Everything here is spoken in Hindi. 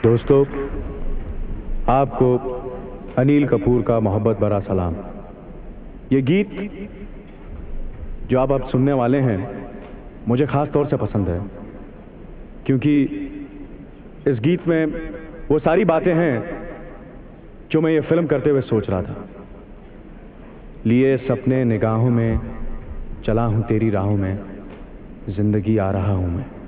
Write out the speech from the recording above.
दोस्तों, आपको अनिल कपूर का मोहब्बत भरा सलाम। ये गीत जो आप सुनने वाले हैं मुझे खास तौर से पसंद है, क्योंकि इस गीत में वो सारी बातें हैं जो मैं ये फिल्म करते हुए सोच रहा था। लिए सपने निगाहों में, चला हूं तेरी राहों में, जिंदगी आ रहा हूं मैं।